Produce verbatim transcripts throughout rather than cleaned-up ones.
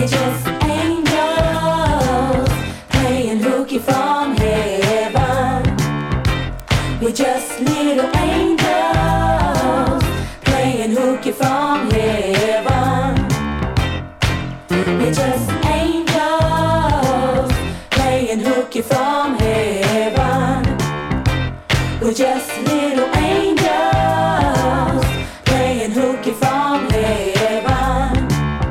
just angels playing hooky from heaven. We're just little angels playing hooky from heaven. We're just angels playing hooky from heaven. We're just little angels playing hooky from heaven.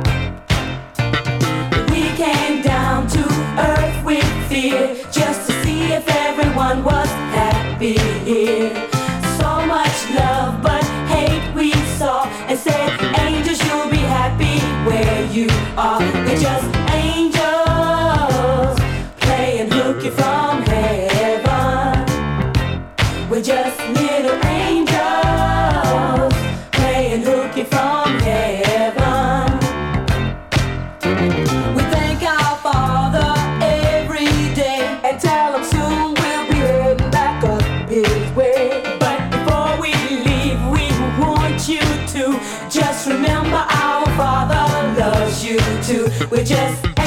We came down to earth with fear just to see if everyone was happy here. So much love but hate we saw, and said, angels, you'll be happy where you are. We're just angels playing hooky from heaven. We're just little angels playing hooky from heaven. We thank our Father every day and tell him soon we'll be heading back up his way. But before we leave, we want you to just remember our Father loves you too. We're just